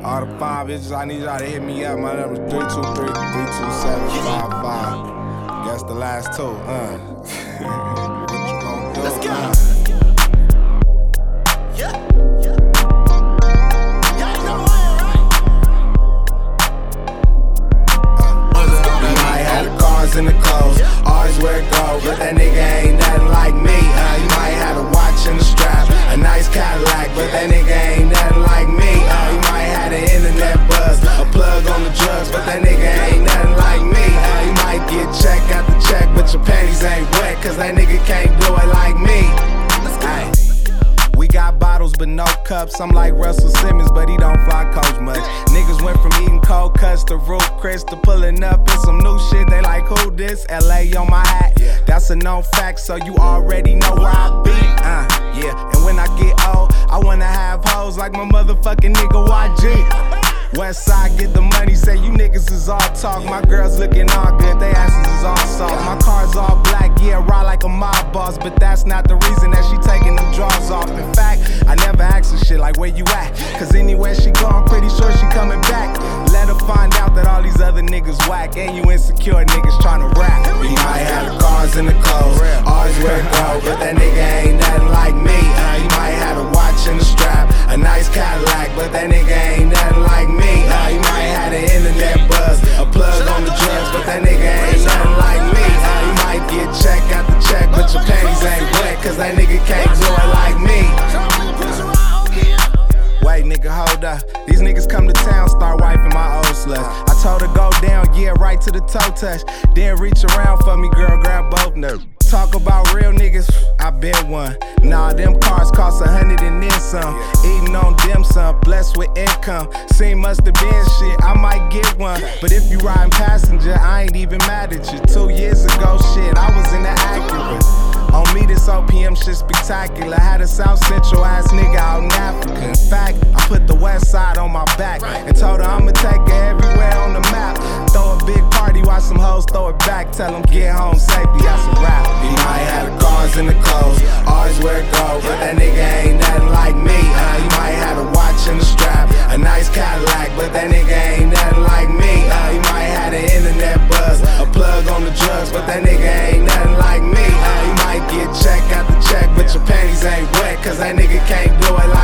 All the fine bitches, I need y'all to hit me up. My number is 323-327-5555. Guess the last two, What you gon' do? Let's go. Yeah. In the clothes, always wear gold, but that nigga ain't nothing like me. You might have a watch and a strap, a nice Cadillac, but that nigga ain't nothing like me. You might have the internet buzz, a plug on the drugs, but that nigga ain't nothing like me. You might get check after check, but your panties ain't wet, cause that nigga can't do it like me. Ay. We got bottles but no cups. I'm like Russell Simmons, but he don't fly coach much. Niggas went from eating cold cuts to Ruth Chris to pulling up in some new shit. They like, who this? LA on my hat. That's a known fact, so you already know where I be. Yeah. And when I get old, I wanna have hoes like my motherfucking nigga YG. West side get the money, say you niggas is all talk. My girls looking all good, they asses is all soft. My car's all black, yeah, ride like a mob boss. But that's not the reason that she taking them drawers off. In fact, I never ask her shit like where you at, cause anywhere she go, I'm pretty sure she coming back. Let her find out that all these other niggas whack, and you insecure niggas tryna rap. You might have the cars and the clothes, always wear gold, but that nigga ain't nothing like me. You might have a watch and a strap, a nice Cadillac, but that nigga ain't nothing like me. You might have the internet buzz, a plug on the drugs, but that nigga ain't nothing like me. You might get check after check, but your panties ain't wet, cause that nigga can't do it like me. Wait, nigga, hold up. These niggas come to town, start wiping my old sluts. I told her go down, yeah, right to the toe touch. Then reach around for me, girl, grab both nerves. Talk about real niggas, I been one. Nah, them cars cost 100 and then some. Eating on dim sum, blessed with income. Seen must have been shit, I might get one. But if you riding passenger, I ain't even mad at you. 2 years ago, shit, I was in the Acura. On me, this OPM shit spectacular. Had a South Central ass nigga out in Africa. In fact, I put the West Side on my back and told her I'ma take her everywhere on the map. Throw a big party, watch some hoes throw it back. Tell them get home safely, that's a wrap. You might have the cars and the clothes, always wear gold, but that nigga ain't nothing like me. You might have a watch and a strap, a nice Cadillac, but that nigga ain't nothing like me. You might have the internet buzz, a plug on the drugs, but that nigga ain't nothing like me. You might get check after check, but your panties ain't wet, cause that nigga can't do it like